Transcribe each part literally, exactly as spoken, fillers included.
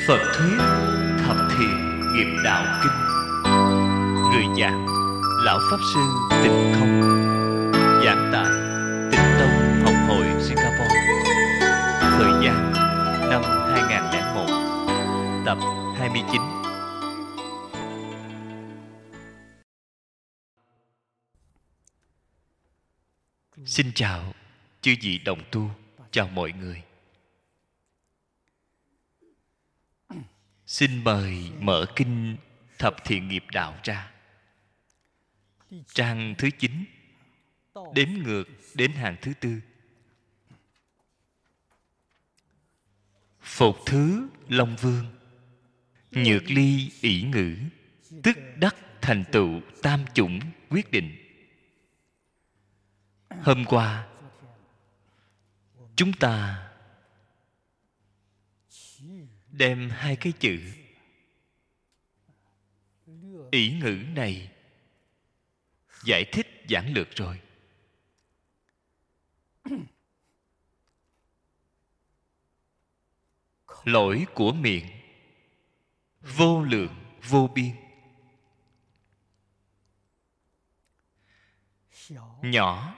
Phật thuyết Thập Thiện Nghiệp Đạo Kinh. Người giảng Lão Pháp Sư Tịnh Không. Giảng tại Tịnh Tông Học hội Singapore. Thời gian năm hai nghìn không trăm lẻ một. Tập hai mươi chín. Xin chào chư vị đồng tu, chào mọi người. Xin mời mở kinh Thập Thiện Nghiệp Đạo ra. Trang thứ chín, đếm ngược đến hàng thứ tư. Phục thứ Long Vương, nhược ly ỷ ngữ, tức đắc thành tựu tam chủng quyết định. Hôm qua chúng ta đem hai cái chữ ỷ ngữ này giải thích giản lược rồi. Lỗi của miệng vô lượng vô biên. Nhỏ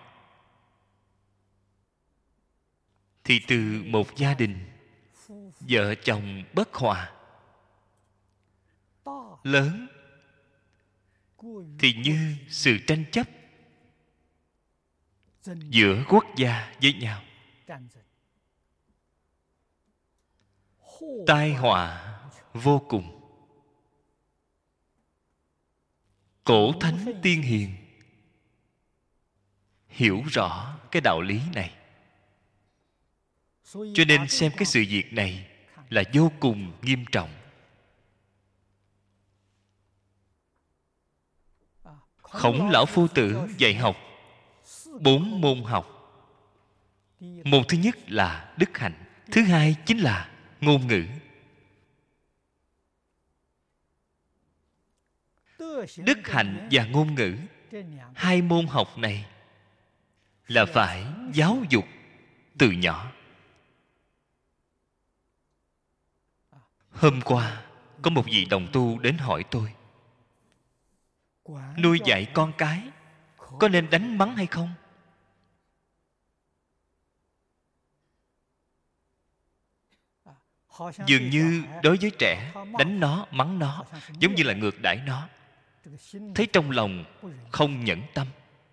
thì từ một gia đình vợ chồng bất hòa. Lớn thì như sự tranh chấp giữa quốc gia với nhau. Tai họa vô cùng. Cổ thánh tiên hiền hiểu rõ cái đạo lý này, cho nên xem cái sự việc này là vô cùng nghiêm trọng. Khổng lão phu tử dạy học bốn môn học. Môn thứ nhất là đức hạnh, thứ hai chính là ngôn ngữ. Đức hạnh và ngôn ngữ, hai môn học này là phải giáo dục từ nhỏ. Hôm qua có một vị đồng tu đến hỏi tôi, nuôi dạy con cái có nên đánh mắng hay không? Dường như đối với trẻ, đánh nó, mắng nó giống như là ngược đãi nó, thấy trong lòng không nhẫn tâm.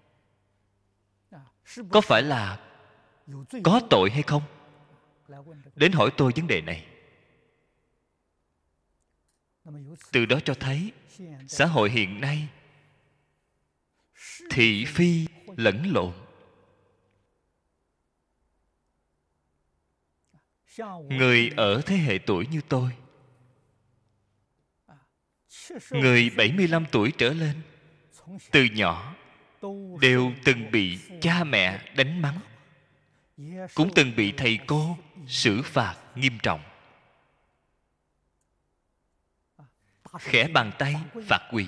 Có phải là có tội hay không? Đến hỏi tôi vấn đề này. Từ đó cho thấy xã hội hiện nay thị phi lẫn lộn. Người ở thế hệ tuổi như tôi, người bảy mươi lăm tuổi trở lên, từ nhỏ đều từng bị cha mẹ đánh mắng, cũng từng bị thầy cô xử phạt nghiêm trọng. Khẽ bàn tay phạt quỳ,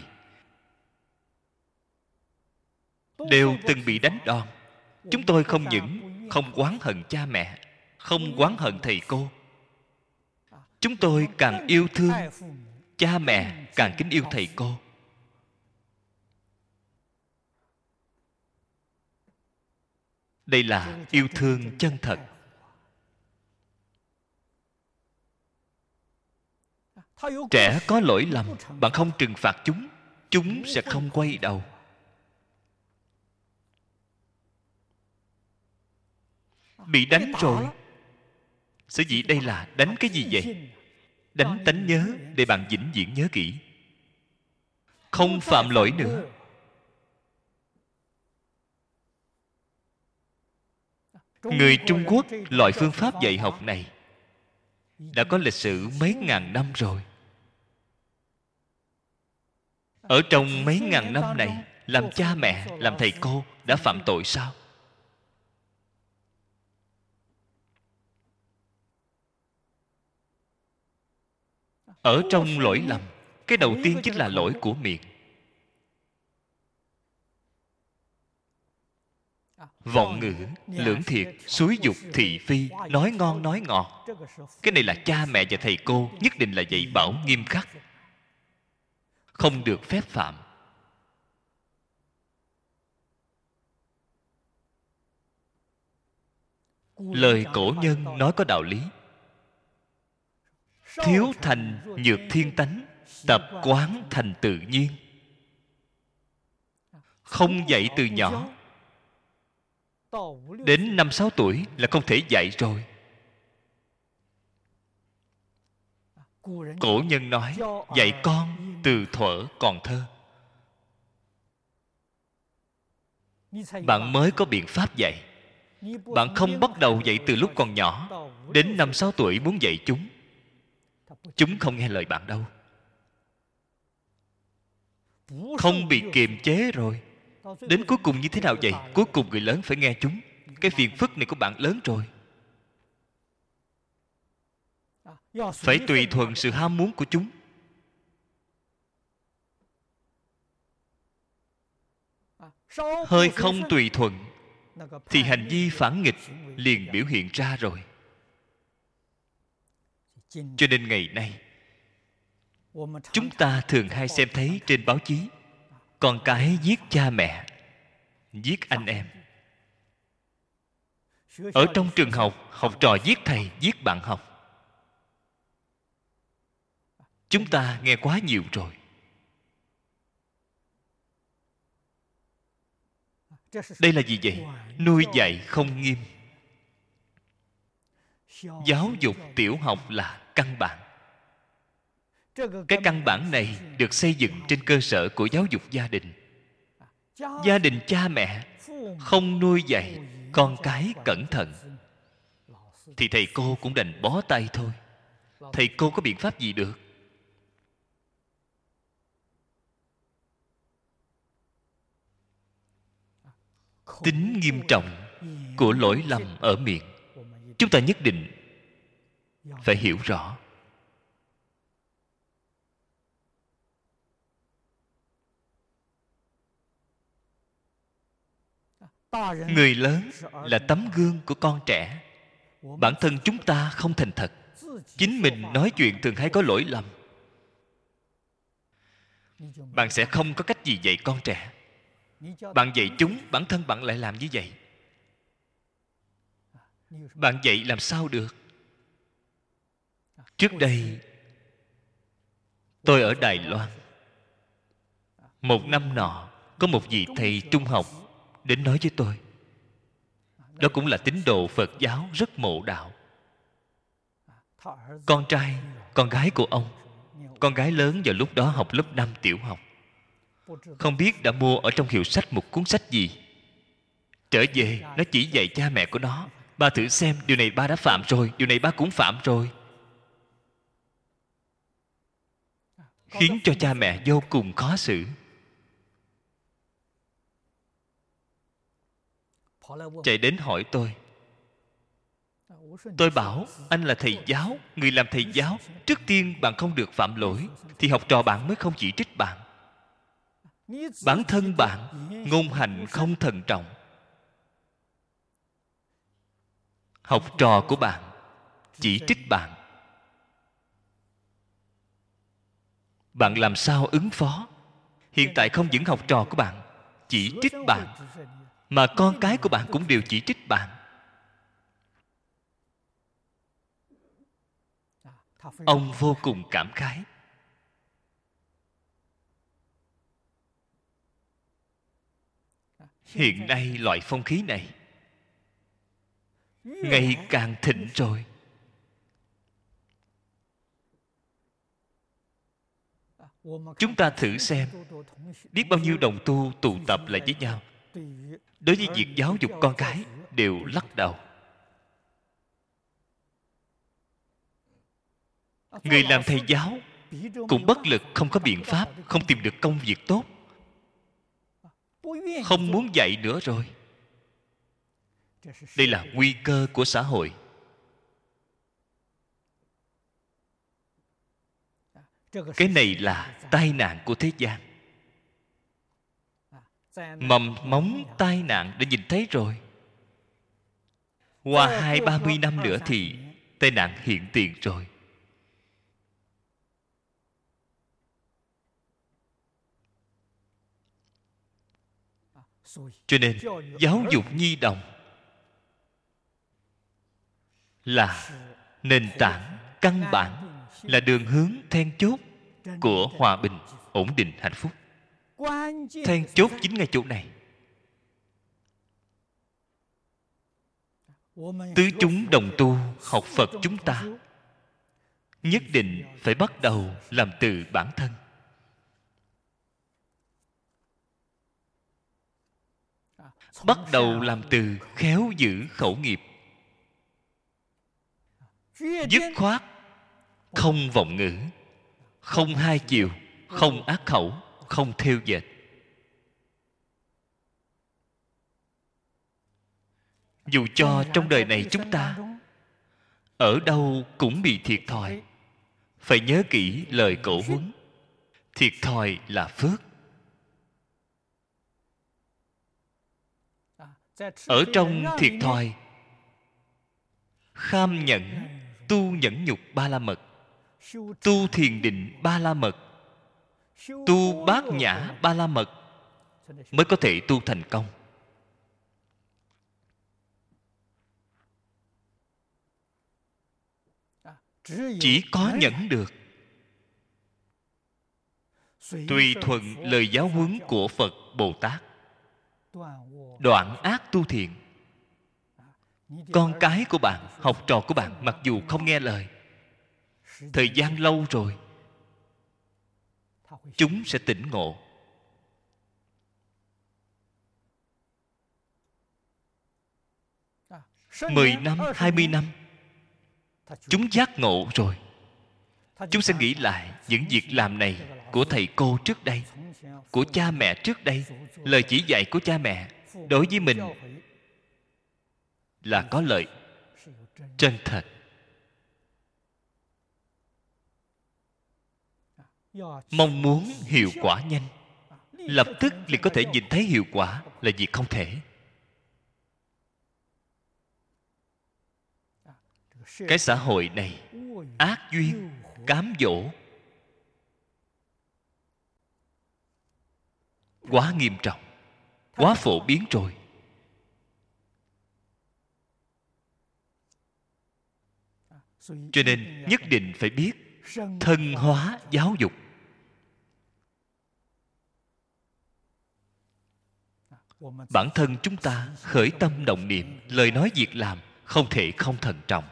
đều từng bị đánh đòn. Chúng tôi không những không oán hận cha mẹ, không oán hận thầy cô, chúng tôi càng yêu thương cha mẹ, càng kính yêu thầy cô. Đây là yêu thương chân thật. Trẻ có lỗi lầm, bạn không trừng phạt chúng, chúng sẽ không quay đầu. Bị đánh rồi, sở dĩ đây là đánh cái gì vậy? Đánh tánh nhớ để bạn vĩnh viễn nhớ kỹ, không phạm lỗi nữa. Người Trung Quốc loại phương pháp dạy học này đã có lịch sử mấy ngàn năm rồi. Ở trong mấy ngàn năm này, làm cha mẹ, làm thầy cô đã phạm tội sao? Ở trong lỗi lầm, cái đầu tiên chính là lỗi của miệng. vọng ngữ, lưỡng thiệt, xúi dục thị phi, nói ngon nói ngọt. Cái này là cha mẹ và thầy cô nhất định là dạy bảo nghiêm khắc, không được phép phạm. Lời cổ nhân nói có đạo lý. Thiếu thành nhược thiên tánh, tập quán thành tự nhiên. Không dạy từ nhỏ, đến năm sáu tuổi là không thể dạy rồi. Cổ nhân nói dạy con từ thuở còn thơ. Bạn mới có biện pháp dạy. Bạn không bắt đầu dạy từ lúc còn nhỏ, đến năm sáu tuổi muốn dạy chúng, chúng không nghe lời bạn đâu. Không bị kiềm chế rồi, đến cuối cùng như thế nào vậy? Cuối cùng người lớn phải nghe chúng. Cái phiền phức này của bạn lớn rồi. Phải tùy thuận sự ham muốn của chúng. Hơi không tùy thuận thì hành vi phản nghịch liền biểu hiện ra rồi. Cho nên ngày nay chúng ta thường hay xem thấy trên báo chí con cái giết cha mẹ, giết anh em. Ở trong trường học, học trò giết thầy, giết bạn học. Chúng ta nghe quá nhiều rồi. Đây là gì vậy? Nuôi dạy không nghiêm. Giáo dục tiểu học là căn bản. Cái căn bản này được xây dựng trên cơ sở của giáo dục gia đình. Gia đình cha mẹ không nuôi dạy con cái cẩn thận thì thầy cô cũng đành bó tay thôi. Thầy cô có biện pháp gì được? Tính nghiêm trọng của lỗi lầm ở miệng, chúng ta nhất định phải hiểu rõ. Người lớn là tấm gương của con trẻ. Bản thân chúng ta không thành thật, chính mình nói chuyện thường hay có lỗi lầm. Bạn sẽ không có cách gì dạy con trẻ. Bạn dạy chúng, bản thân bạn lại làm như vậy. Bạn dạy làm sao được? Trước đây tôi ở Đài Loan. Một năm nọ, có một vị thầy trung học đến nói với tôi. Đó cũng là tín đồ Phật giáo, rất mộ đạo. Con trai, con gái của ông, con gái lớn vào lúc đó học lớp năm tiểu học, không biết đã mua ở trong hiệu sách một cuốn sách gì. Trở về, nó chỉ dạy cha mẹ của nó: ba thử xem, điều này ba đã phạm rồi, điều này ba cũng phạm rồi. Khiến cho cha mẹ vô cùng khó xử. Chạy đến hỏi tôi. Tôi bảo anh là thầy giáo, người làm thầy giáo, trước tiên bạn không được phạm lỗi, thì học trò bạn mới không chỉ trích bạn. Bản thân bạn ngôn hành không thận trọng, học trò của bạn chỉ trích bạn, bạn làm sao ứng phó? Hiện tại không những học trò của bạn chỉ trích bạn, mà con cái của bạn cũng đều chỉ trích bạn. Ông vô cùng cảm khái. Hiện nay loại phong khí này ngày càng thịnh rồi. Chúng ta thử xem, biết bao nhiêu đồng tu tụ tập lại với nhau, đối với việc giáo dục con cái đều lắc đầu. Người làm thầy giáo cũng bất lực, không có biện pháp, không tìm được công việc tốt, không muốn dạy nữa rồi. Đây là nguy cơ của xã hội. Cái này là tai nạn của thế gian. Mầm móng tai nạn đã nhìn thấy rồi. Qua hai ba mươi năm nữa thì tai nạn hiện tiền rồi. Cho nên giáo dục nhi đồng là nền tảng căn bản, là đường hướng then chốt của hòa bình, ổn định, hạnh phúc. Then chốt chính ngay chỗ này. Tứ chúng đồng tu học Phật chúng ta nhất định phải bắt đầu làm từ bản thân. Bắt đầu làm từ khéo giữ khẩu nghiệp, dứt khoát không vọng ngữ, không hai chiều, không ác khẩu, không thêu dệt. Dù cho trong đời này chúng ta ở đâu cũng bị thiệt thòi, phải nhớ kỹ lời cổ huấn: thiệt thòi là phước. Ở trong thiệt thòi, kham nhẫn, tu nhẫn nhục ba la mật, tu thiền định ba la mật, tu bát nhã ba la mật mới có thể tu thành công. Chỉ có nhẫn được, tùy thuận lời giáo huấn của Phật Bồ Tát, đoạn ác tu thiện. Con cái của bạn, học trò của bạn mặc dù không nghe lời, thời gian lâu rồi chúng sẽ tỉnh ngộ. Mười năm, hai mươi năm chúng giác ngộ rồi, chúng sẽ nghĩ lại những việc làm này của thầy cô trước đây, của cha mẹ trước đây. Lời chỉ dạy của cha mẹ đối với mình là có lợi, chân thật. Mong muốn hiệu quả nhanh, lập tức liền có thể nhìn thấy hiệu quả là việc không thể. Cái xã hội này ác duyên, cám dỗ quá nghiêm trọng, quá phổ biến rồi. Cho nên nhất định phải biết thân hóa giáo dục. Bản thân chúng ta khởi tâm động niệm, lời nói việc làm không thể không thận trọng.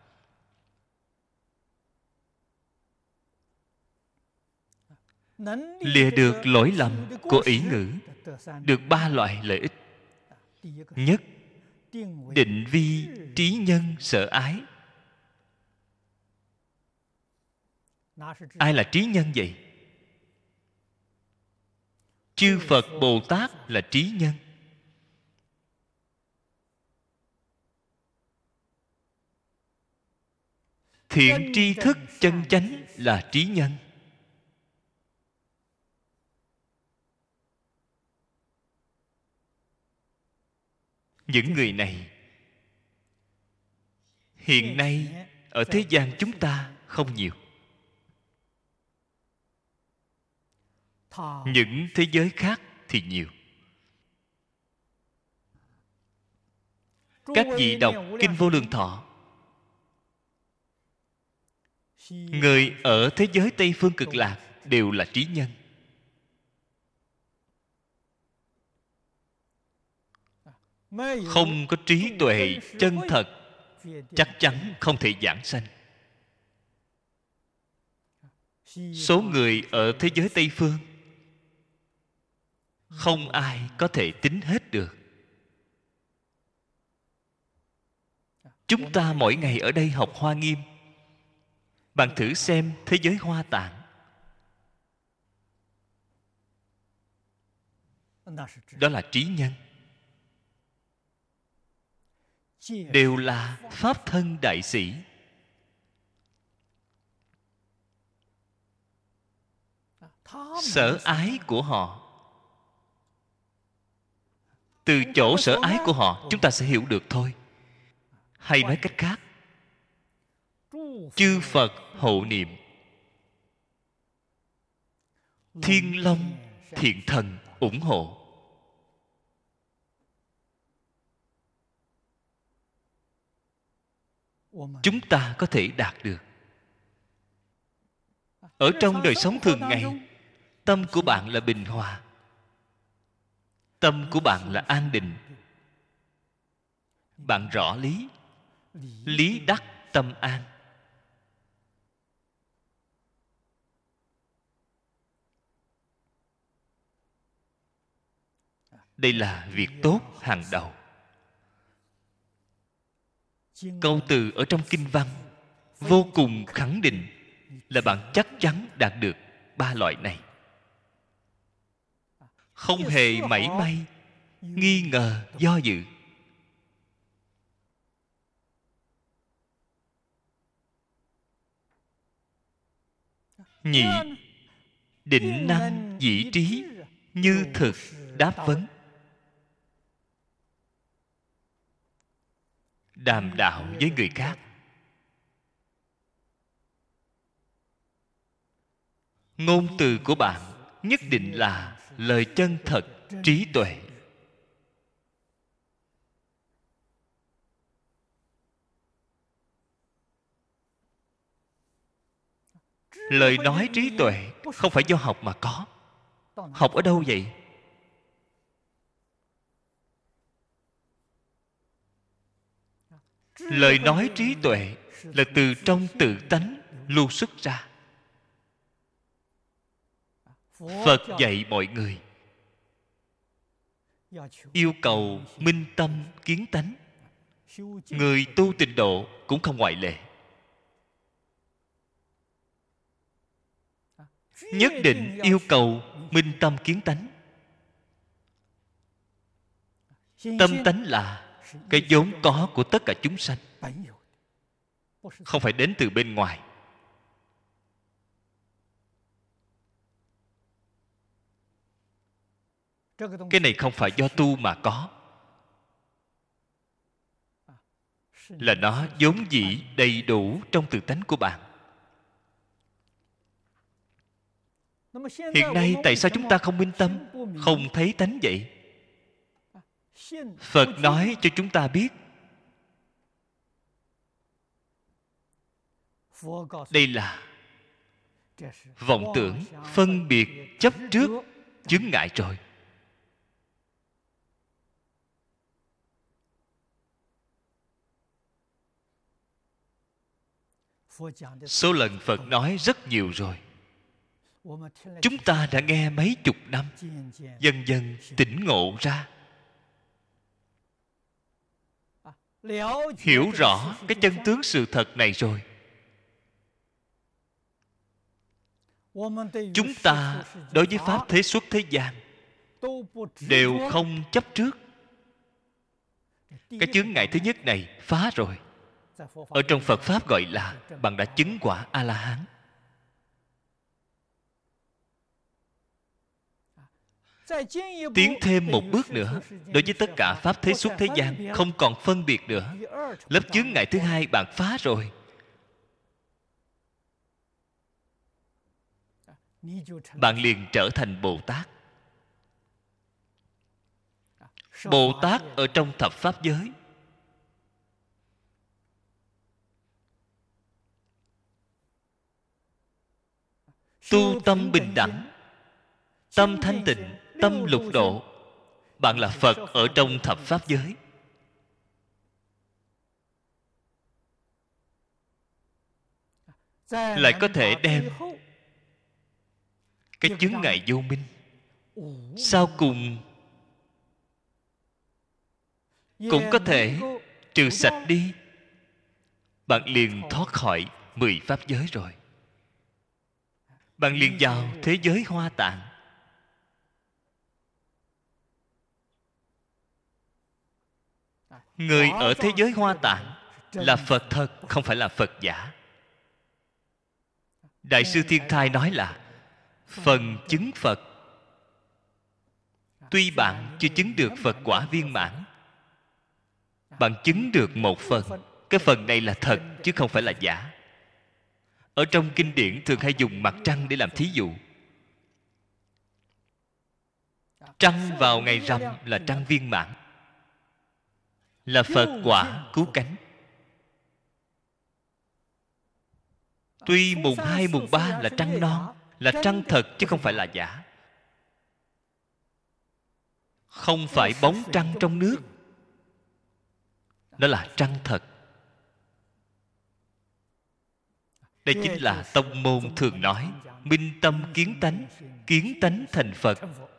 Lìa được lỗi lầm của ý ngữ, được ba loại lợi ích. Nhất, định vi trí nhân sở ái. Ai là trí nhân vậy? Chư Phật Bồ Tát là trí nhân. Thiện tri thức chân chánh là trí nhân. Những người này hiện nay ở thế gian chúng ta không nhiều. Những thế giới khác thì nhiều. Các vị đọc Kinh Vô Lượng Thọ, người ở thế giới Tây Phương Cực Lạc đều là trí nhân. Không có trí tuệ chân thật, chắc chắn không thể giảng sanh. Số người ở thế giới Tây Phương không ai có thể tính hết được. Chúng ta mỗi ngày ở đây học Hoa Nghiêm, bạn thử xem thế giới Hoa Tạng, đó là trí nhân, đều là pháp thân đại sĩ. Sở ái của họ, từ chỗ sở ái của họ chúng ta sẽ hiểu được thôi. Hay nói cách khác, chư Phật hộ niệm, thiên long thiện thần ủng hộ. Chúng ta có thể đạt được. Ở trong đời sống thường ngày, tâm của bạn là bình hòa, tâm của bạn là an định. Bạn rõ lý, lý đắc tâm an. Đây là việc tốt hàng đầu. Câu từ ở trong kinh văn vô cùng khẳng định là bạn chắc chắn đạt được ba loại này, không hề mảy may nghi ngờ do dự. Nhị, định năng dĩ trí, như thực đáp vấn. Đàm đạo với người khác, ngôn từ của bạn nhất định là lời chân thật, trí tuệ. Lời nói trí tuệ không phải do học mà có. Học ở đâu vậy? Lời nói trí tuệ là từ trong tự tánh lưu xuất ra. Phật dạy mọi người yêu cầu minh tâm kiến tánh. Người tu tịnh độ cũng không ngoại lệ. Nhất định yêu cầu minh tâm kiến tánh. Tâm tánh là cái vốn có của tất cả chúng sanh, không phải đến từ bên ngoài. Cái này không phải do tu mà có, là nó vốn dĩ đầy đủ trong tự tánh của bạn. Hiện nay tại sao chúng ta không minh tâm, không thấy tánh vậy? Phật nói cho chúng ta biết, đây là vọng tưởng, phân biệt, chấp trước, chướng ngại rồi. Số lần Phật nói rất nhiều rồi. Chúng ta đã nghe mấy chục năm, dần dần tỉnh ngộ ra, hiểu rõ cái chân tướng sự thật này rồi. Chúng ta đối với pháp thế xuất thế gian đều không chấp trước. Cái chướng ngại thứ nhất này phá rồi. Ở trong Phật Pháp gọi là bạn đã chứng quả A-la-hán. Tiến thêm một bước nữa, đối với tất cả pháp thế xuất thế gian không còn phân biệt nữa. Lớp chướng ngại thứ hai bạn phá rồi. Bạn liền trở thành Bồ Tát. Bồ Tát ở trong thập pháp giới, tu tâm bình đẳng, tâm thanh tịnh, tâm lục độ. Bạn là Phật ở trong thập pháp giới. Lại có thể đem cái chướng ngại vô minh sau cùng cũng có thể trừ sạch đi. Bạn liền thoát khỏi mười pháp giới rồi. Bạn liền vào thế giới Hoa Tạng. Người ở thế giới Hoa Tạng là Phật thật, không phải là Phật giả. Đại sư Thiên Thai nói là phần chứng Phật. Tuy bạn chưa chứng được Phật quả viên mãn, bạn chứng được một phần, cái phần này là thật chứ không phải là giả. Ở trong kinh điển thường hay dùng mặt trăng để làm thí dụ. Trăng vào ngày rằm là trăng viên mãn, là Phật quả cứu cánh. Tuy mùng hai, mùng ba là trăng non, là trăng thật chứ không phải là giả. Không phải bóng trăng trong nước, nó là trăng thật. Đây chính là tông môn thường nói minh tâm kiến tánh, kiến tánh thành Phật,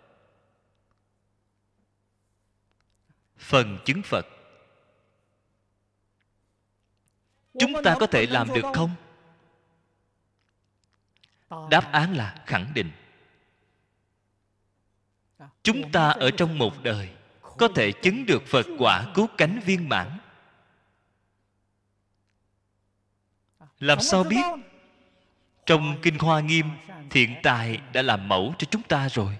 phần chứng Phật. Chúng ta có thể làm được không? Đáp án là khẳng định. Chúng ta ở trong một đời có thể chứng được Phật quả cứu cánh viên mãn. Làm sao biết? Trong Kinh Hoa Nghiêm, Thiện Tài đã làm mẫu cho chúng ta rồi.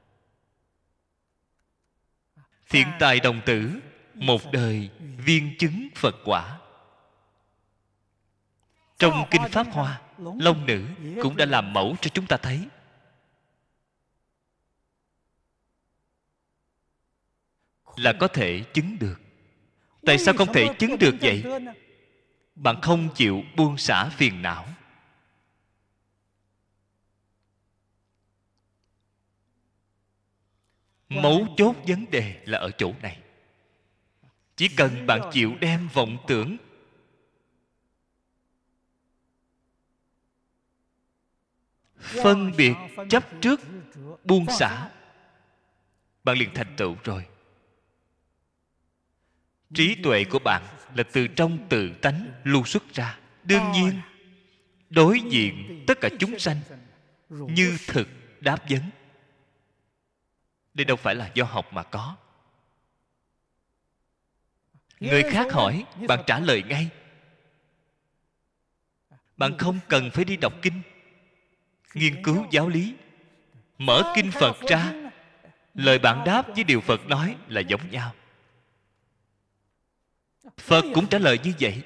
Thiện Tài đồng tử một đời viên chứng Phật quả. Trong Kinh Pháp Hoa, Long Nữ cũng đã làm mẫu cho chúng ta thấy. Là có thể chứng được. Tại sao không thể chứng được vậy? Bạn không chịu buông xả phiền não. Mấu chốt vấn đề là ở chỗ này. Chỉ cần bạn chịu đem vọng tưởng phân biệt chấp trước buông xả, bạn liền thành tựu rồi. Trí tuệ của bạn là từ trong tự tánh lưu xuất ra. Đương nhiên, đối diện tất cả chúng sanh như thực đáp vấn. Đây đâu phải là do học mà có. Người khác hỏi, bạn trả lời ngay. Bạn không cần phải đi đọc kinh, nghiên cứu giáo lý. Mở kinh Phật ra, lời bạn đáp với điều Phật nói là giống nhau. Phật cũng trả lời như vậy.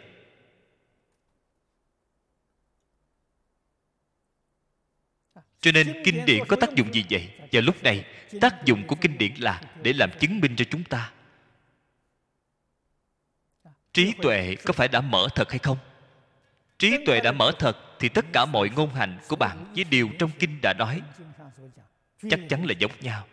Cho nên kinh điển có tác dụng gì vậy? Và lúc này tác dụng của kinh điển là để làm chứng minh cho chúng ta. Trí tuệ có phải đã mở thật hay không? Trí tuệ đã mở thật thì tất cả mọi ngôn hành của bạn với điều trong kinh đã nói chắc chắn là giống nhau.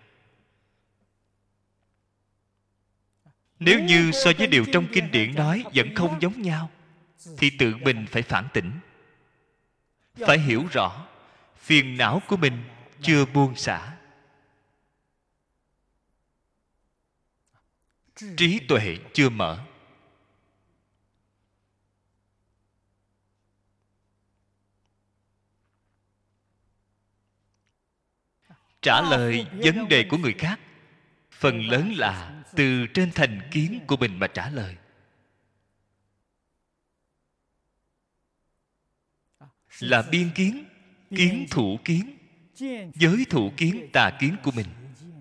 Nếu như so với điều trong kinh điển nói vẫn không giống nhau, thì tự mình phải phản tỉnh, phải hiểu rõ phiền não của mình chưa buông xả. Trí tuệ chưa mở. Trả lời vấn đề của người khác phần lớn là từ trên thành kiến của mình mà trả lời. Là biên kiến, kiến thủ kiến, giới thủ kiến, tà kiến của mình.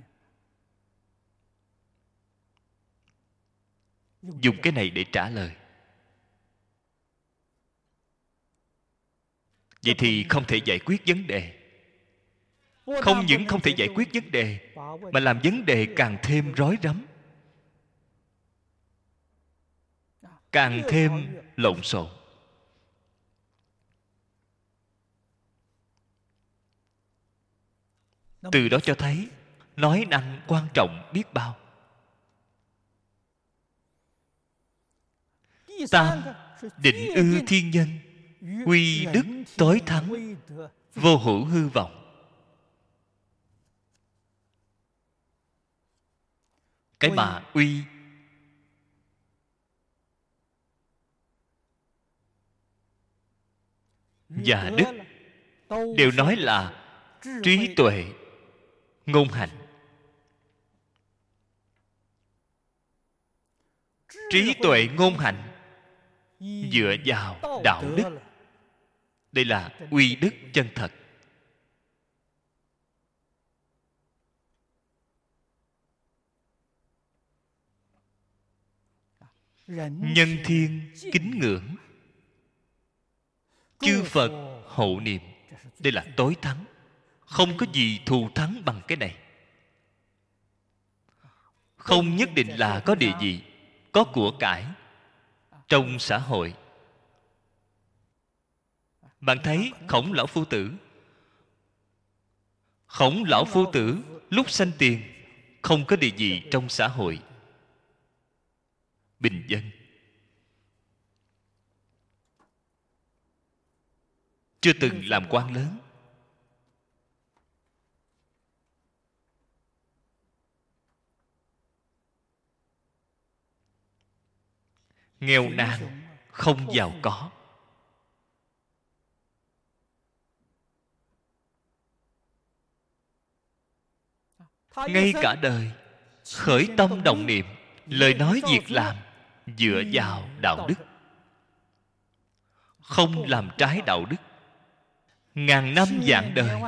Dùng cái này để trả lời. Vậy thì không thể giải quyết vấn đề. Không những không thể giải quyết vấn đề, mà làm vấn đề càng thêm rối rắm, càng thêm lộn xộn. Từ đó cho thấy nói năng quan trọng biết bao. Tam, định ư thiên nhân, quy đức tối thắng, vô hữu hư vọng. Cái mà uy và đức đều nói là trí tuệ ngôn hành. Trí tuệ ngôn hành dựa vào đạo đức. Đây là uy đức chân thật. nhân thiên kính ngưỡng, chư Phật hộ niệm. Đây là tối thắng. Không có gì thù thắng bằng cái này. Không nhất định là có địa vị, có của cải trong xã hội. Bạn thấy Khổng lão phu tử. Khổng lão phu tử lúc sanh tiền không có địa vị trong xã hội, bình dân, chưa từng làm quan lớn. Nghèo nàn, không giàu có. Ngay cả đời khởi tâm động niệm, lời nói việc làm dựa vào đạo đức, không làm trái đạo đức. Ngàn năm vạn đời,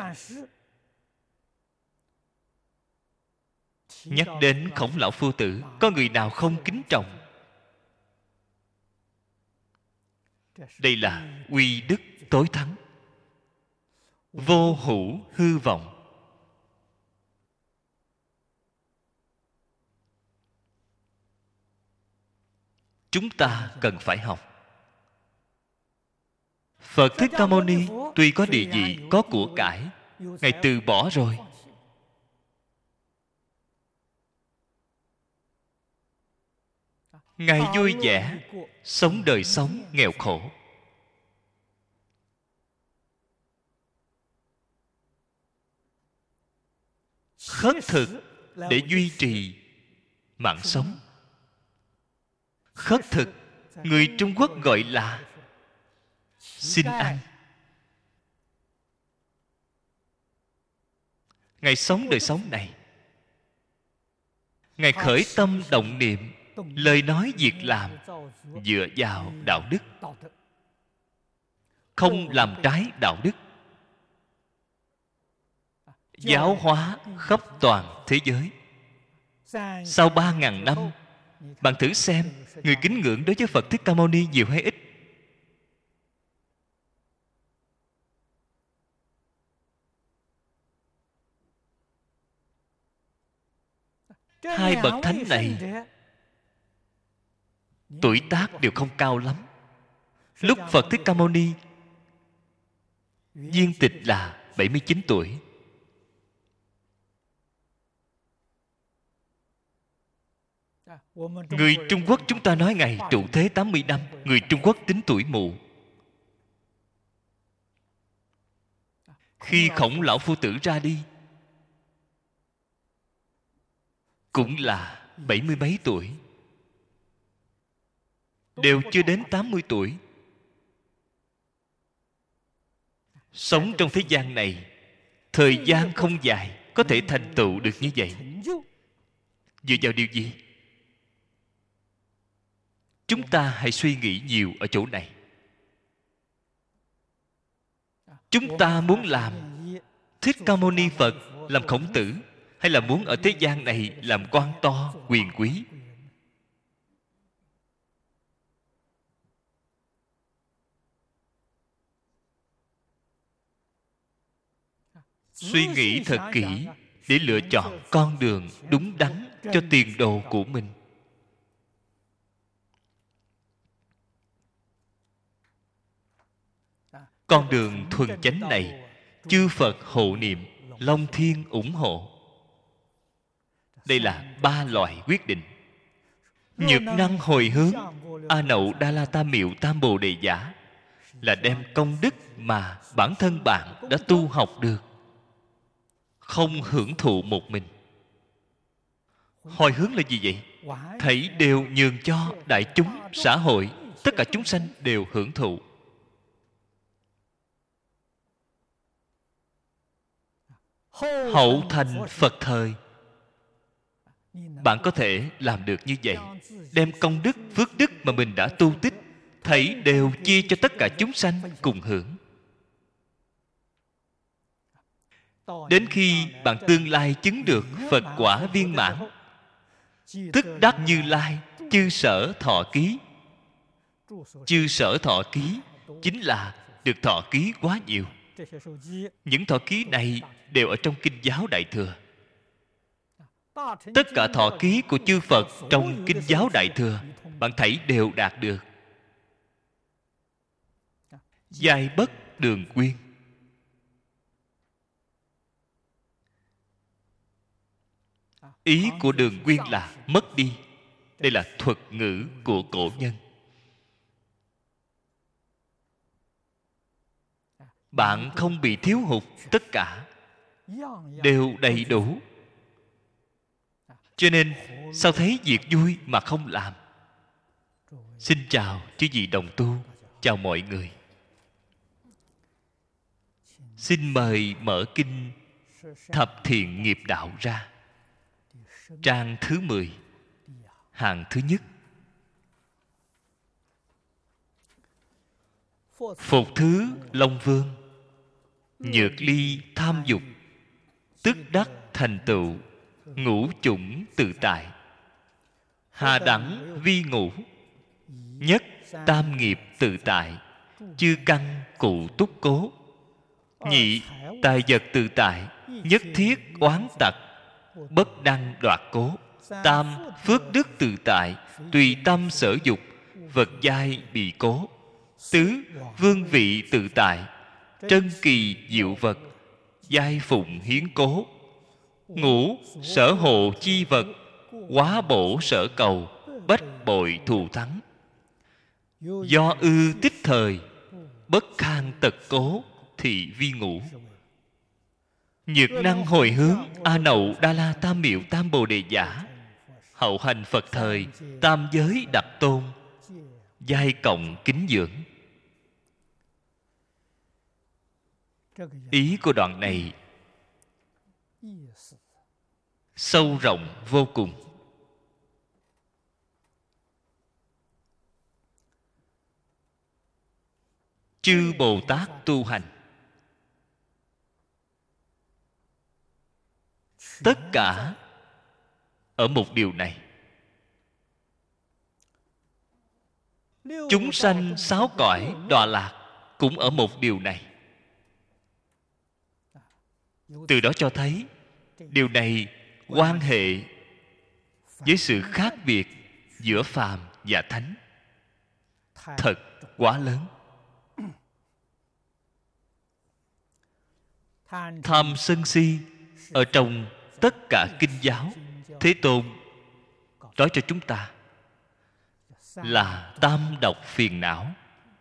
nhắc đến Khổng lão phu tử, có người nào không kính trọng? Đây là uy đức tối thắng, vô hữu hư vọng. Chúng ta cần phải học. Phật Thích Ca Mâu Ni tuy có địa vị, có của cải, Ngài từ bỏ rồi. Ngài vui vẻ sống đời sống nghèo khổ. Khất thực để duy trì mạng sống. Khất thực, người Trung Quốc gọi là xin ăn. Ngài sống đời sống này, Ngài khởi tâm động niệm, lời nói việc làm dựa vào đạo đức, không làm trái đạo đức, giáo hóa khắp toàn thế giới. Sau ba ngàn năm, bạn thử xem, người kính ngưỡng đối với Phật Thích Ca Mâu Ni nhiều hay ít? Hai bậc thánh này tuổi tác đều không cao lắm. Lúc Phật Thích Ca Mâu Ni viên tịch là bảy mươi chín tuổi. Người Trung Quốc chúng ta nói Ngài trụ thế tám mươi năm. Người Trung Quốc tính tuổi mụ. Khi Khổng lão phu tử ra đi cũng là bảy mươi mấy tuổi, đều chưa đến tám mươi tuổi. Sống trong thế gian này, thời gian không dài, có thể thành tựu được như vậy, dựa vào điều gì? Chúng ta hãy suy nghĩ nhiều ở chỗ này. Chúng ta muốn làm Thích Ca Mâu Ni Phật, làm Khổng Tử, hay là muốn ở thế gian này làm quan to, quyền quý? Suy nghĩ thật kỹ để lựa chọn con đường đúng đắn cho tiền đồ của mình. Con đường thuần chánh này, chư Phật hộ niệm, Long Thiên ủng hộ. Đây là ba loại quyết định. Nhược năng hồi hướng, A Nậu Đa La Tam Miệu Tam Bồ Đề Giả, là đem công đức mà bản thân bạn đã tu học được, không hưởng thụ một mình. Hồi hướng là gì vậy? Thảy đều nhường cho đại chúng, xã hội, tất cả chúng sanh đều hưởng thụ. Hậu thành Phật thời, bạn có thể làm được như vậy, đem công đức, phước đức mà mình đã tu tích, thảy đều chia cho tất cả chúng sanh cùng hưởng. Đến khi bạn tương lai chứng được Phật quả viên mãn, tức đắc Như Lai, chư sở thọ ký. Chư sở thọ ký chính là được thọ ký quá nhiều. Những thọ ký này đều ở trong Kinh giáo Đại Thừa. Tất cả thọ ký của chư Phật trong Kinh giáo Đại Thừa, bạn thấy đều đạt được. Giai bất đường quyên. Ý của đường quyên là mất đi. Đây là thuật ngữ của cổ nhân. Bạn không bị thiếu hụt, tất cả đều đầy đủ. Cho nên sao thấy việc vui mà không làm? Xin chào chư vị đồng tu, chào mọi người. Xin mời mở kinh Thập Thiện Nghiệp Đạo ra, trang thứ mười, hàng thứ nhất. Phục thứ Long Vương, nhược ly tham dục, tức đắc thành tựu ngũ chủng tự tại. Hà đẳng vi ngũ, nhất tam nghiệp tự tại. Chư căn cụ túc cố, nhị tài vật tự tại. Nhất thiết oán tặc, bất đăng đoạt cố. Tam phước đức tự tại, tùy tâm sở dục, vật giai bị cố. Tứ vương vị tự tại, trân kỳ diệu vật, giai phụng hiến cố. Ngũ sở hộ chi vật, quá bổ sở cầu, bách bội thù thắng. Do ư tích thời, bất khang tật cố, thị vi ngũ. Nhược năng hồi hướng, A Nậu Đa La Tam Miệu Tam Bồ Đề Giả. Hậu hành Phật thời, tam giới đặc tôn, giai cộng kính dưỡng. Ý của đoạn này sâu rộng vô cùng. Chư Bồ Tát tu hành, tất cả ở một điều này. Chúng sanh sáu cõi đọa lạc cũng ở một điều này. Từ đó cho thấy điều này quan hệ với sự khác biệt giữa phàm và thánh thật quá lớn. Tham sân si ở trong tất cả kinh giáo, Thế Tôn nói cho chúng ta là tam độc phiền não,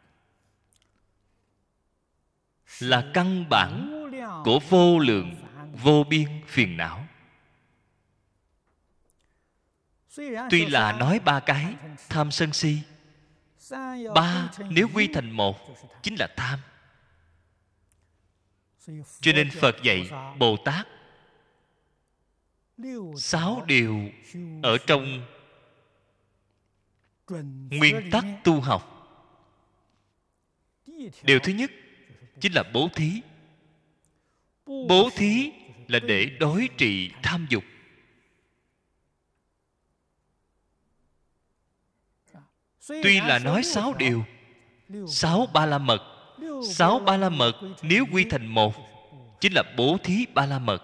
là căn bản của vô lượng vô biên phiền não. Tuy là nói ba cái tham sân si, ba nếu quy thành một chính là tham. Cho nên Phật dạy Bồ Tát sáu điều ở trong nguyên tắc tu học. Điều thứ nhất chính là bố thí. Bố thí là để đối trị tham dục. Tuy là nói sáu điều, sáu ba la mật, sáu ba la mật nếu quy thành một chính là bố thí ba la mật.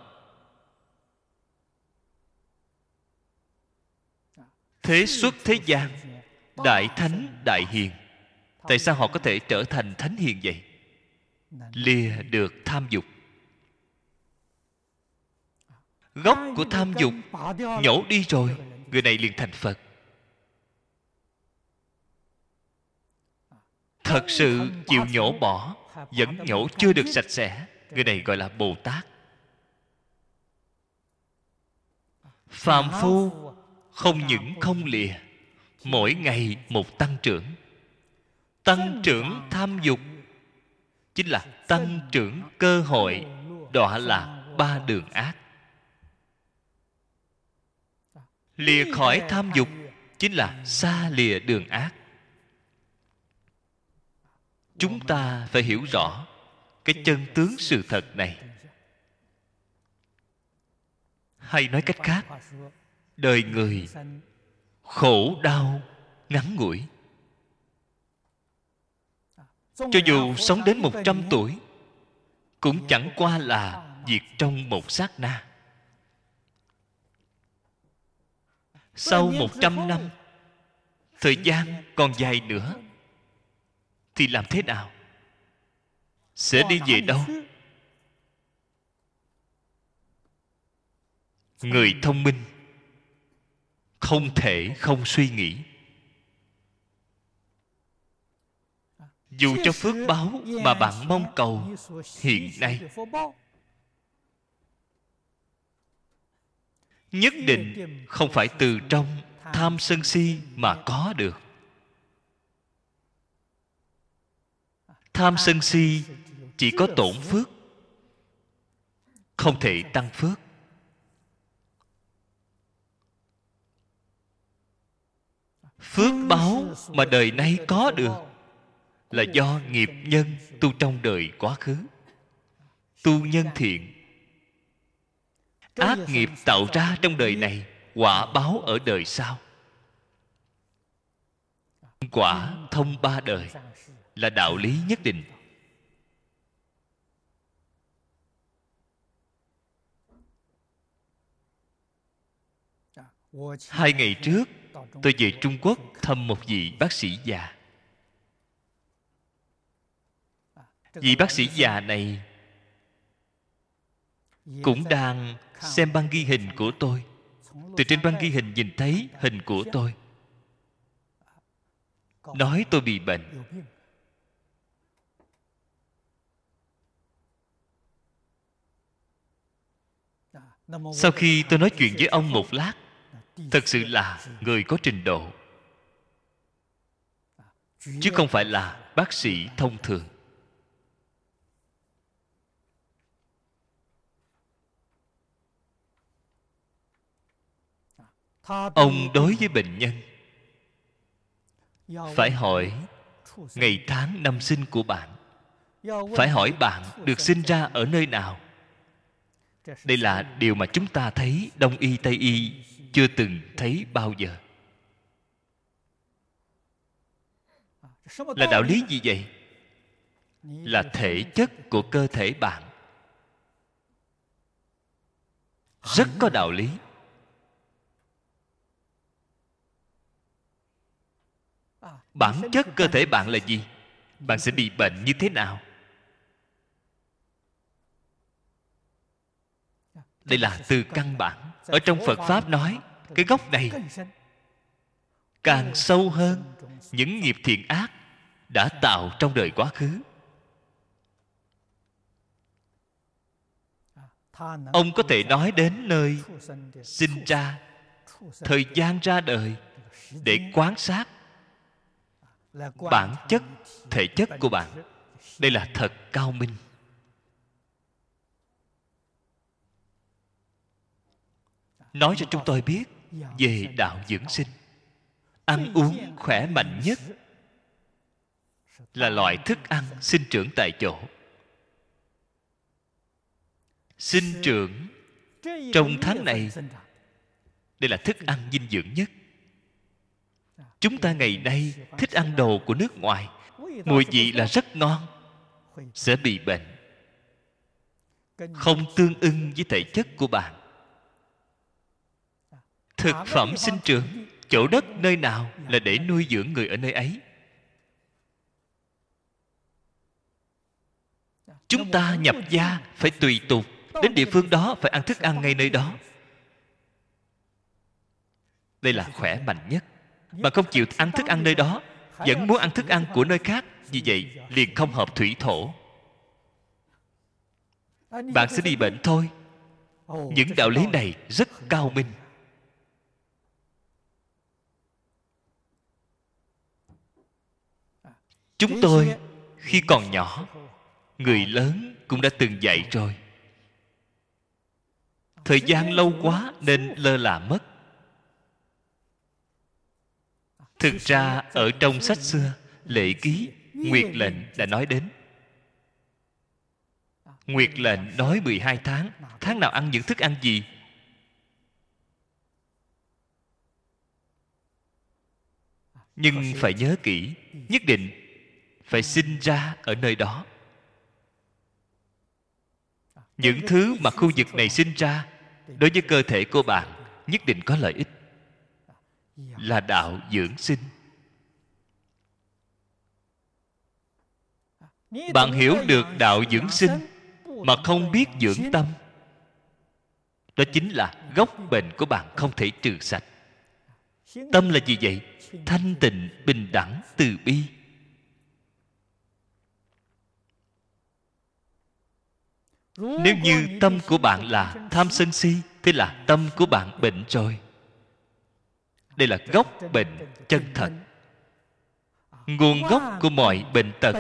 Thế xuất thế gian, đại thánh đại hiền, tại sao họ có thể trở thành thánh hiền vậy? Lìa được tham dục. Gốc của tham dục nhổ đi rồi, người này liền thành Phật. Thật sự chịu nhổ bỏ, vẫn nhổ chưa được sạch sẽ, người này gọi là Bồ Tát. Phàm phu không những không lìa, mỗi ngày một tăng trưởng. Tăng trưởng tham dục chính là tăng trưởng cơ hội đọa lạc ba đường ác. Lìa khỏi tham dục chính là xa lìa đường ác. Chúng ta phải hiểu rõ cái chân tướng sự thật này. Hay nói cách khác, đời người khổ đau ngắn ngủi. Cho dù sống đến một trăm tuổi cũng chẳng qua là việc trong một sát na. Sau một trăm năm, thời gian còn dài nữa, thì làm thế nào? Sẽ đi về đâu? Người thông minh không thể không suy nghĩ. Dù cho phước báo mà bạn mong cầu hiện nay, nhất định không phải từ trong tham sân si mà có được. Tham sân si chỉ có tổn phước, không thể tăng phước. Phước báo mà đời nay có được là do nghiệp nhân tu trong đời quá khứ. Tu nhân thiện, ác nghiệp tạo ra trong đời này, quả báo ở đời sau. Quả thông ba đời là đạo lý nhất định. Hai ngày trước, tôi về Trung Quốc thăm một vị bác sĩ già. Vị bác sĩ già này cũng đang xem băng ghi hình của tôi. Từ trên băng ghi hình nhìn thấy hình của tôi, nói tôi bị bệnh. Sau khi tôi nói chuyện với ông một lát, thật sự là người có trình độ, chứ không phải là bác sĩ thông thường. Ông đối với bệnh nhân phải hỏi ngày tháng năm sinh của bạn, phải hỏi bạn được sinh ra ở nơi nào. Đây là điều mà chúng ta thấy Đông y Tây y chưa từng thấy bao giờ. Là đạo lý gì vậy? Là thể chất của cơ thể bạn. Rất có đạo lý. Bản chất cơ thể bạn là gì? Bạn sẽ bị bệnh như thế nào? Đây là từ căn bản. Ở trong Phật Pháp nói, cái gốc này càng sâu hơn những nghiệp thiện ác đã tạo trong đời quá khứ. Ông có thể nói đến nơi sinh ra, thời gian ra đời để quan sát bản chất, thể chất của bạn. Đây là thật cao minh. Nói cho chúng tôi biết về đạo dưỡng sinh. Ăn uống khỏe mạnh nhất là loại thức ăn sinh trưởng tại chỗ. Sinh trưởng trong tháng này, đây là thức ăn dinh dưỡng nhất. Chúng ta ngày nay thích ăn đồ của nước ngoài, mùi vị là rất ngon, sẽ bị bệnh, không tương ưng với thể chất của bạn. Thực phẩm sinh trưởng chỗ đất nơi nào là để nuôi dưỡng người ở nơi ấy. Chúng ta nhập gia phải tùy tục, đến địa phương đó phải ăn thức ăn ngay nơi đó. Đây là khỏe mạnh nhất. Bạn không chịu ăn thức ăn nơi đó, vẫn muốn ăn thức ăn của nơi khác, vì vậy liền không hợp thủy thổ. Bạn sẽ bị bệnh thôi. Những đạo lý này rất cao minh. Chúng tôi khi còn nhỏ, người lớn cũng đã từng dạy rồi. Thời gian lâu quá nên lơ là mất. Thực ra ở trong sách xưa, Lệ Ký, Nguyệt lệnh đã nói đến. Nguyệt lệnh nói mười hai tháng. Tháng nào ăn những thức ăn gì? Nhưng phải nhớ kỹ, nhất định phải sinh ra ở nơi đó. Những thứ mà khu vực này sinh ra đối với cơ thể của bạn nhất định có lợi ích, là đạo dưỡng sinh. Bạn hiểu được đạo dưỡng sinh mà không biết dưỡng tâm, đó chính là gốc bệnh của bạn không thể trừ sạch. Tâm là gì vậy? Thanh tịnh, bình đẳng, từ bi. Nếu như tâm của bạn là tham sân si, thế là tâm của bạn bệnh rồi. Đây là gốc bệnh chân thật. Nguồn gốc của mọi bệnh tật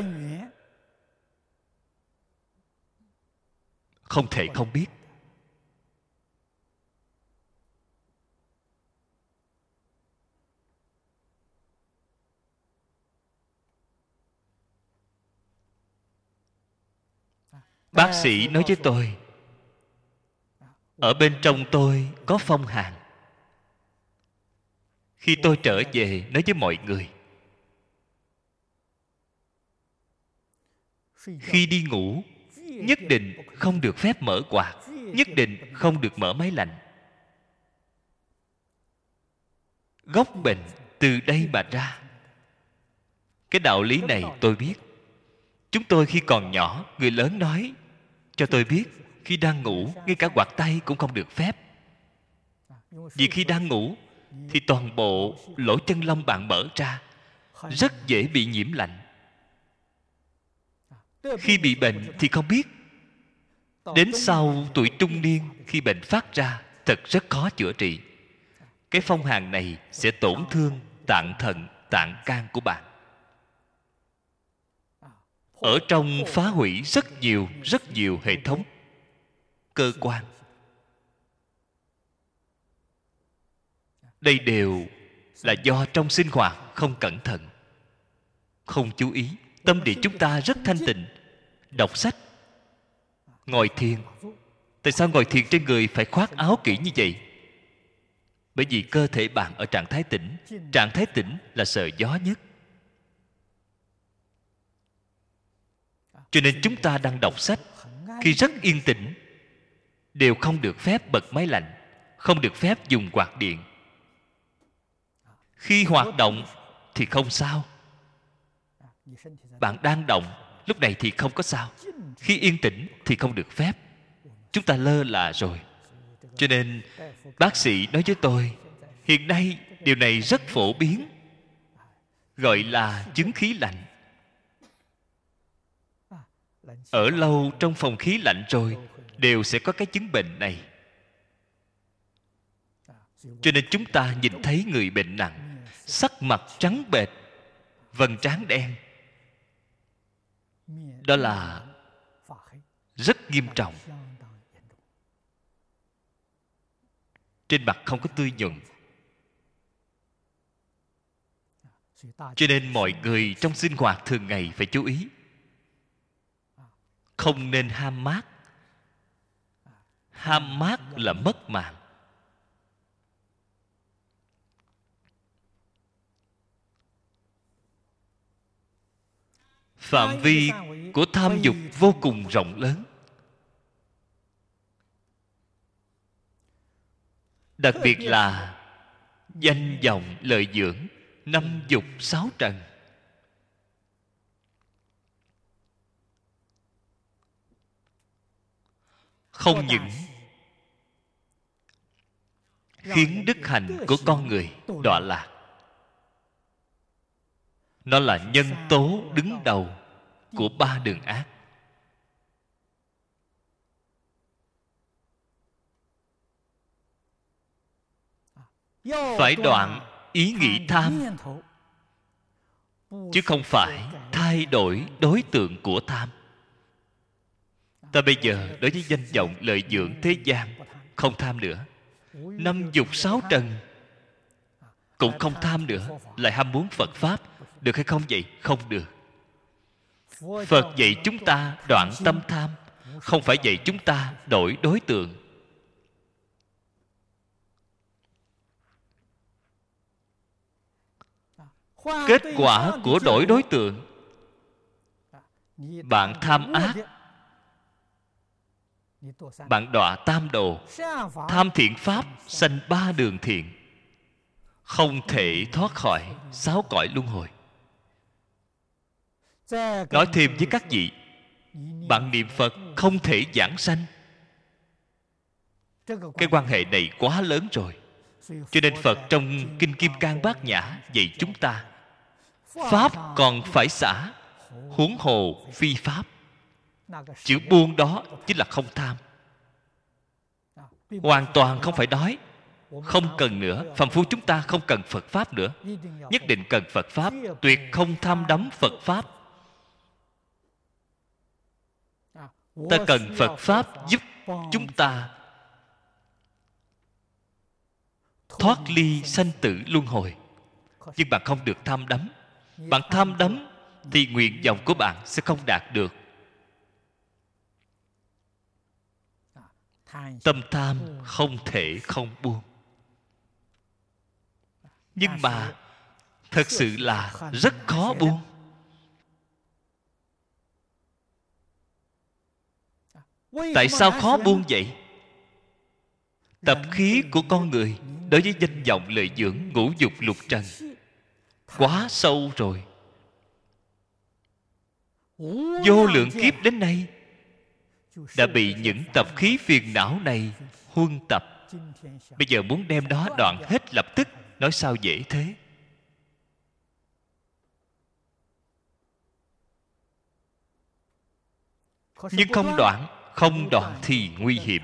không thể không biết. Bác sĩ nói với tôi, ở bên trong tôi có phong hàn. Khi tôi trở về nói với mọi người, khi đi ngủ nhất định không được phép mở quạt, nhất định không được mở máy lạnh. Gốc bệnh từ đây mà ra. Cái đạo lý này tôi biết. Chúng tôi khi còn nhỏ, người lớn nói cho tôi biết, khi đang ngủ ngay cả quạt tay cũng không được phép. Vì khi đang ngủ thì toàn bộ lỗ chân lông bạn mở ra, rất dễ bị nhiễm lạnh. Khi bị bệnh thì không biết. Đến sau tuổi trung niên, khi bệnh phát ra, thật rất khó chữa trị. Cái phong hàn này sẽ tổn thương tạng thận, tạng can của bạn. Ở trong phá hủy rất nhiều, rất nhiều hệ thống cơ quan. Đây đều là do trong sinh hoạt không cẩn thận, không chú ý. Tâm địa chúng ta rất thanh tịnh. Đọc sách, ngồi thiền. Tại sao ngồi thiền trên người phải khoác áo kỹ như vậy? Bởi vì cơ thể bạn ở trạng thái tĩnh. Trạng thái tĩnh là sợ gió nhất. Cho nên chúng ta đang đọc sách, khi rất yên tĩnh, đều không được phép bật máy lạnh, không được phép dùng quạt điện. Khi hoạt động thì không sao. Bạn đang động, lúc này thì không có sao. Khi yên tĩnh thì không được phép. Chúng ta lơ là rồi. Cho nên bác sĩ nói với tôi, hiện nay điều này rất phổ biến, gọi là chứng khí lạnh. Ở lâu trong phòng khí lạnh rồi đều sẽ có cái chứng bệnh này. Cho nên chúng ta nhìn thấy người bệnh nặng, sắc mặt trắng bệch, vầng trán đen, đó là rất nghiêm trọng. Trên mặt không có tươi nhuận. Cho nên mọi người trong sinh hoạt thường ngày phải chú ý, không nên ham mát. Ham mát là mất mạng. Phạm vi của tham dục vô cùng rộng lớn. Đặc biệt là danh vọng lợi dưỡng, năm dục sáu trần. Không những khiến đức hạnh của con người đọa lạc, nó là nhân tố đứng đầu của ba đường ác. Phải đoạn ý nghĩ tham, chứ không phải thay đổi đối tượng của tham. Ta bây giờ đối với danh vọng lợi dưỡng thế gian không tham nữa. Năm dục sáu trần cũng không tham nữa. Lại ham muốn Phật Pháp. Được hay không vậy? Không được. Phật dạy chúng ta đoạn tâm tham, không phải dạy chúng ta đổi đối tượng. Kết quả của đổi đối tượng, bạn tham ác, bạn đọa tam đồ. Tham thiện pháp sanh ba đường thiện, không thể thoát khỏi sáu cõi luân hồi. Nói thêm với các vị, bạn niệm Phật không thể giảng sanh. Cái quan hệ này quá lớn rồi. Cho nên Phật trong Kinh Kim Cang Bát Nhã dạy chúng ta, pháp còn phải xả, huống hồ phi pháp. Chữ buông đó chính là không tham. Hoàn toàn không phải nói không cần nữa. Phàm phu chúng ta không cần Phật Pháp nữa. Nhất định cần Phật Pháp, tuyệt không tham đắm Phật Pháp. Ta cần Phật Pháp giúp chúng ta thoát ly sanh tử luân hồi. Nhưng bạn không được tham đắm. Bạn tham đắm thì nguyện vọng của bạn sẽ không đạt được. Tâm tham không thể không buông. Nhưng mà thật sự là rất khó buông. Tại sao khó buông vậy? Tập khí của con người đối với danh vọng lợi dưỡng, ngũ dục lục trần quá sâu rồi. Vô lượng kiếp đến nay đã bị những tập khí phiền não này huân tập. Bây giờ muốn đem đó đoạn hết lập tức, nói sao dễ thế? Nhưng không đoạn, không đoạn thì nguy hiểm.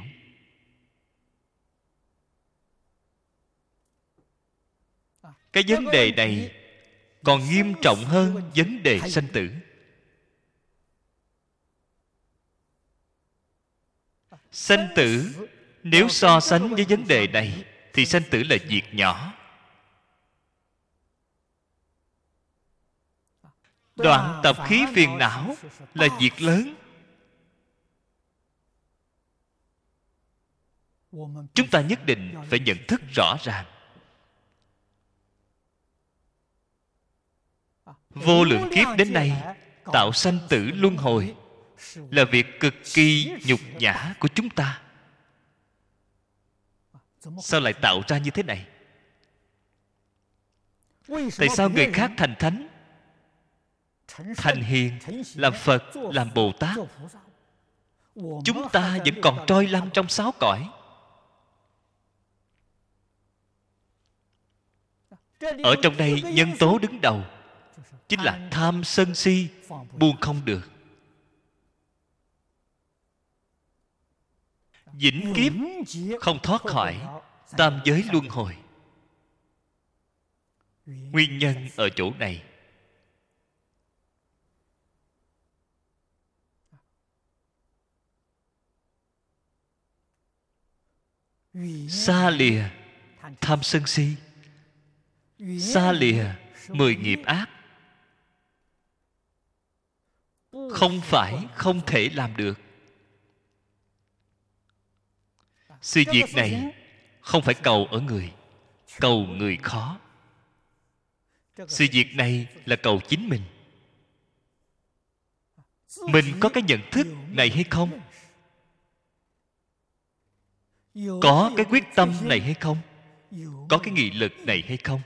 Cái vấn đề này còn nghiêm trọng hơn vấn đề sanh tử. Sanh tử nếu so sánh với vấn đề này thì sanh tử là việc nhỏ. Đoạn tập khí phiền não là việc lớn. Chúng ta nhất định phải nhận thức rõ ràng. Vô lượng kiếp đến nay tạo sanh tử luân hồi là việc cực kỳ nhục nhã của chúng ta. Sao lại tạo ra như thế này? Tại sao người khác thành thánh, thành hiền, làm Phật, làm Bồ Tát, chúng ta vẫn còn trôi lăn trong sáu cõi? Ở trong đây nhân tố đứng đầu chính là tham sân si buông không được. Vĩnh kiếp không thoát khỏi tam giới luân hồi. Nguyên nhân ở chỗ này. Xa lìa tham sân si, xa lìa mười nghiệp ác, không phải không thể làm được. Sự việc này không phải cầu ở người, cầu người khó. Sự việc này là cầu chính mình. Mình có cái nhận thức này hay không? Có cái quyết tâm này hay không? Có cái nghị lực này hay không?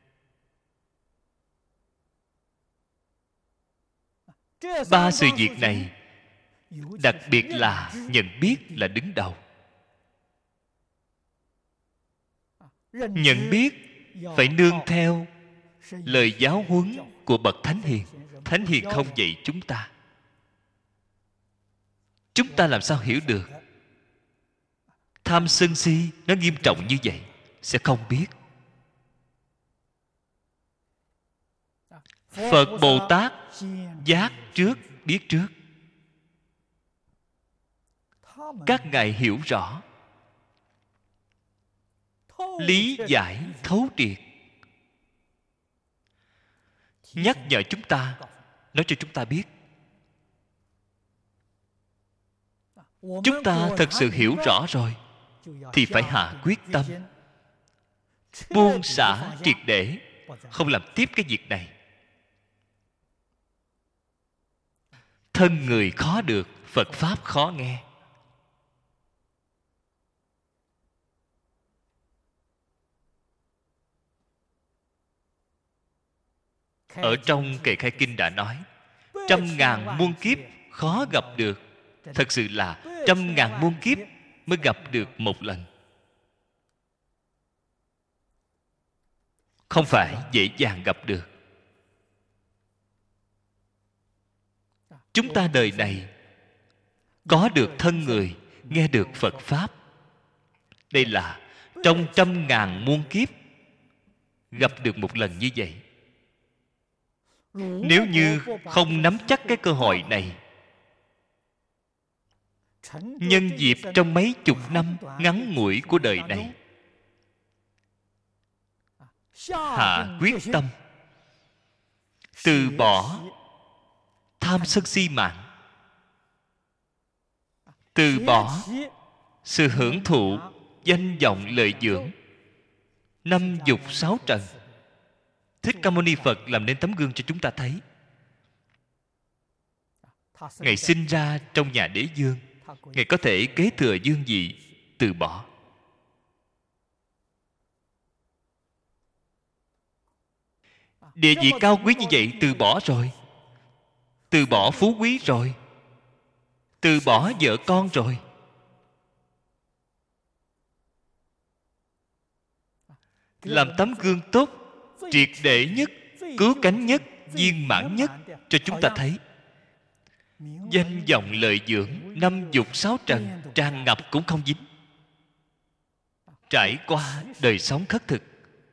Ba sự việc này, đặc biệt là nhận biết là đứng đầu. Nhận biết phải nương theo lời giáo huấn của bậc Thánh Hiền. Thánh Hiền không dạy chúng ta. Chúng ta làm sao hiểu được? Tham sân si nó nghiêm trọng như vậy sẽ không biết. Phật Bồ Tát giác trước, biết trước. Các ngài hiểu rõ, lý giải thấu triệt, nhắc nhở chúng ta, nói cho chúng ta biết. Chúng ta thật sự hiểu rõ rồi thì phải hạ quyết tâm, buông xả triệt để, không làm tiếp cái việc này. Thân người khó được, Phật Pháp khó nghe. Ở trong Kệ Khai Kinh đã nói, trăm ngàn muôn kiếp khó gặp được. Thật sự là trăm ngàn muôn kiếp mới gặp được một lần. Không phải dễ dàng gặp được. Chúng ta đời này có được thân người, nghe được Phật Pháp, đây là trong trăm ngàn muôn kiếp gặp được một lần như vậy. Nếu như không nắm chắc cái cơ hội này, nhân dịp trong mấy chục năm ngắn ngủi của đời này, hạ quyết tâm từ bỏ tham sân si mạng, từ bỏ sự hưởng thụ danh vọng lợi dưỡng, năm dục sáu trần. Thích Ca Mâu Ni Phật làm nên tấm gương cho chúng ta thấy. Ngài sinh ra trong nhà đế dương, Ngài có thể kế thừa dương vị, từ bỏ. Địa vị cao quý như vậy từ bỏ rồi, từ bỏ phú quý rồi, từ bỏ vợ con rồi, làm tấm gương tốt, triệt để nhất, cứu cánh nhất, viên mãn nhất cho chúng ta thấy. Danh vọng lợi dưỡng, năm dục sáu trần tràn ngập cũng không dính. Trải qua đời sống khất thực,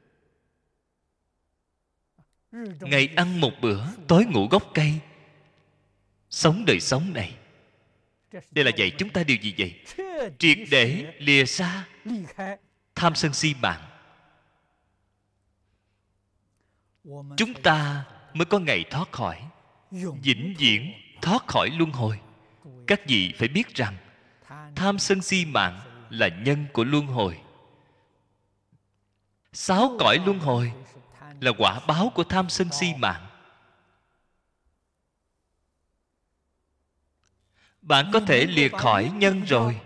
ngày ăn một bữa, tối ngủ gốc cây, sống đời sống này. Đây là dạy chúng ta điều gì vậy? Triệt để lìa xa tham sân si mạng, chúng ta mới có ngày thoát khỏi, vĩnh viễn thoát khỏi luân hồi. Các vị phải biết rằng tham sân si mạng là nhân của luân hồi. Sáu cõi luân hồi là quả báo của tham sân si mạng. Bạn có thể lìa khỏi nhân rồi,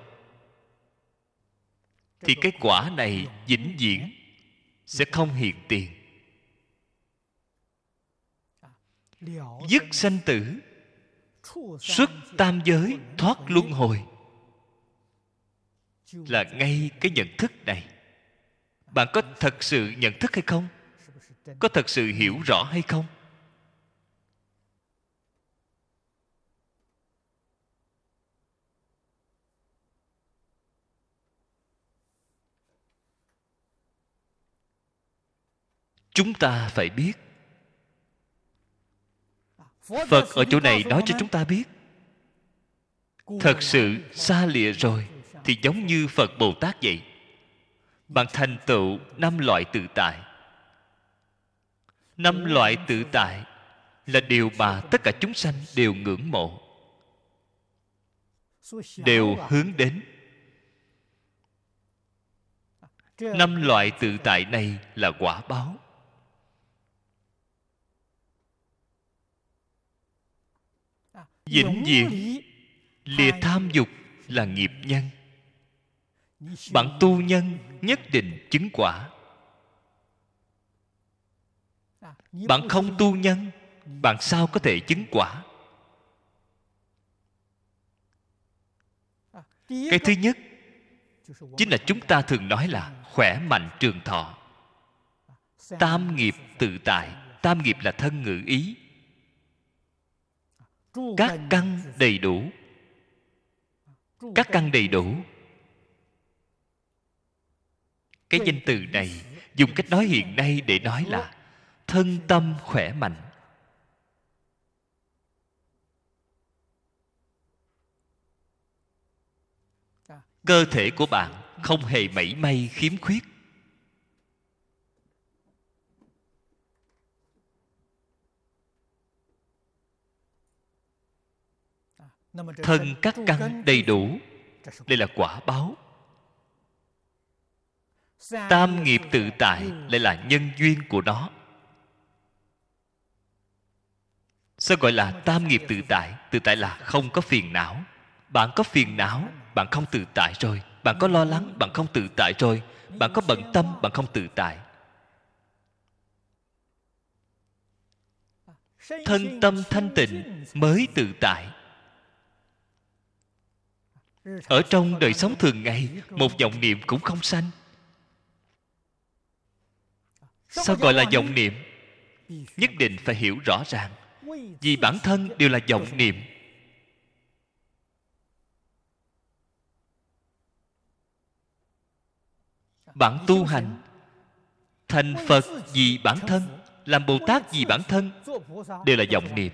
thì cái quả này vĩnh viễn sẽ không hiện tiền. Dứt sanh tử, xuất tam giới, thoát luân hồi, là ngay cái nhận thức này. Bạn có thật sự nhận thức hay không? Có thật sự hiểu rõ hay không? Chúng ta phải biết. Phật ở chỗ này nói cho chúng ta biết, thật sự xa lìa rồi thì giống như Phật Bồ Tát vậy. Bạn thành tựu năm loại tự tại. Năm loại tự tại là điều mà tất cả chúng sanh đều ngưỡng mộ, đều hướng đến. Năm loại tự tại này là quả báo. Vĩnh viễn lìa tham dục là nghiệp nhân. Bạn tu nhân nhất định chứng quả. Bạn không tu nhân, bạn sao có thể chứng quả? Cái thứ nhất chính là chúng ta thường nói là khỏe mạnh trường thọ. Tam nghiệp tự tại. Tam nghiệp là thân ngữ ý. Các căn đầy đủ. Các căn đầy đủ. Cái danh từ này dùng cách nói hiện nay để nói là thân tâm khỏe mạnh. Cơ thể của bạn không hề mảy may khiếm khuyết. Thân các căn đầy đủ. Đây là quả báo. Tam nghiệp tự tại lại là nhân duyên của nó. Sao gọi là tam nghiệp tự tại? Tự tại là không có phiền não. Bạn có phiền não, bạn không tự tại rồi. Bạn có lo lắng, bạn không tự tại rồi. Bạn có bận tâm, bạn không tự tại. Thân tâm thanh tịnh mới tự tại. Ở trong đời sống thường ngày, một vọng niệm cũng không sanh. Sao gọi là vọng niệm? Nhất định phải hiểu rõ ràng. Vì bản thân đều là vọng niệm. Bạn tu hành thành Phật vì bản thân, làm Bồ Tát vì bản thân, đều là vọng niệm.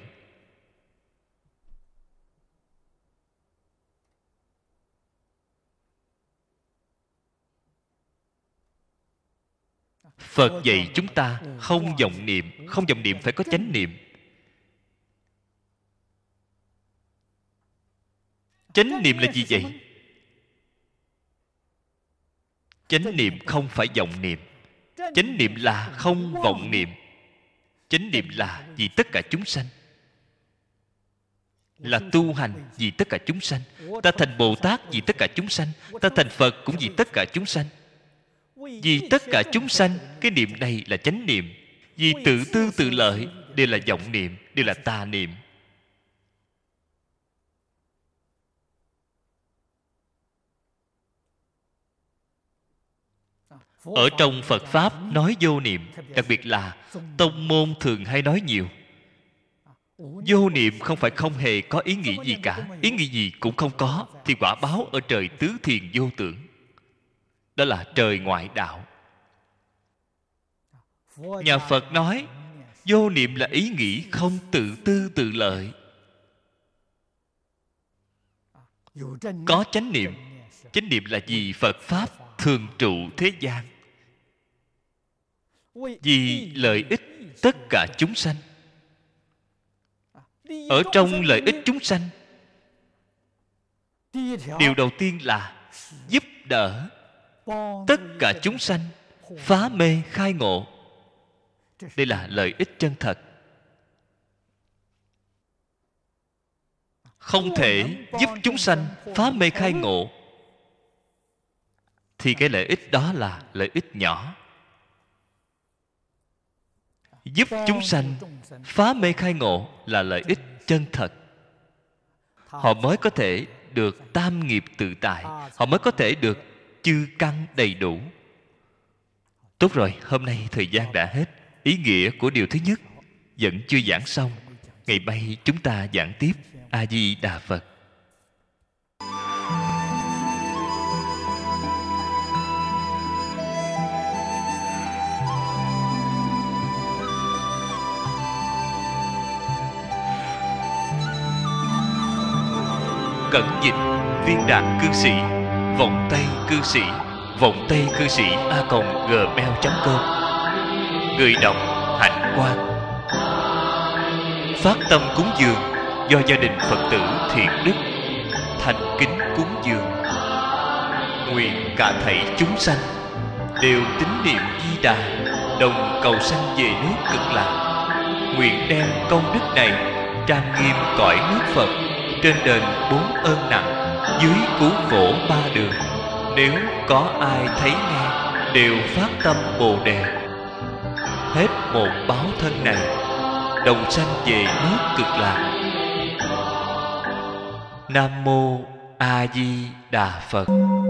Phật dạy chúng ta không vọng niệm. Không vọng niệm phải có chánh niệm. Chánh niệm là gì vậy? Chánh niệm không phải vọng niệm. Chánh niệm là không vọng niệm. Chánh niệm là vì tất cả chúng sanh, là tu hành vì tất cả chúng sanh. Ta thành Bồ Tát vì tất cả chúng sanh. Ta thành Phật cũng vì tất cả chúng sanh. Vì tất cả chúng sanh, cái niệm này là chánh niệm. Vì tự tư tự lợi đều là vọng niệm, đều là tà niệm. Ở trong Phật Pháp nói vô niệm, đặc biệt là tông môn thường hay nói nhiều. Vô niệm không phải không hề có ý nghĩ gì cả. Ý nghĩ gì cũng không có, thì quả báo ở trời tứ thiền vô tưởng. Đó là trời ngoại đạo. Nhà Phật nói vô niệm là ý nghĩ không tự tư tự lợi. Có chánh niệm. Chánh niệm là vì Phật Pháp thường trụ thế gian, vì lợi ích tất cả chúng sanh. Ở trong lợi ích chúng sanh, điều đầu tiên là giúp đỡ tất cả chúng sanh phá mê khai ngộ. Đây là lợi ích chân thật. Không thể giúp chúng sanh phá mê khai ngộ thì cái lợi ích đó là lợi ích nhỏ. Giúp chúng sanh phá mê khai ngộ là lợi ích chân thật. Họ mới có thể được tam nghiệp tự tại. Họ mới có thể được chư căn đầy đủ. Tốt rồi, hôm nay thời gian đã hết. Ý nghĩa của điều thứ nhất vẫn chưa giảng xong. Ngày mai chúng ta giảng tiếp. A Di Đà Phật. Cẩn dịch viên đạt cư sĩ, vọng tây cư sĩ, vọng tây cư sĩ a còng gmail chấm com. Người đọc Hạnh Quang. Phát tâm cúng dường do gia đình Phật tử Thiện Đức thành kính cúng dường. Nguyện cả thảy chúng sanh đều tín niệm Di Đà, đồng cầu sanh về nước Cực Lạc. Nguyện đem công đức này trang nghiêm cõi nước Phật, trên đền bốn ơn nặng, dưới cứu khổ ba đường. Nếu có ai thấy nghe đều phát tâm Bồ Đề, hết một báo thân này đồng sanh về nước Cực Lạc. Nam mô A Di Đà Phật.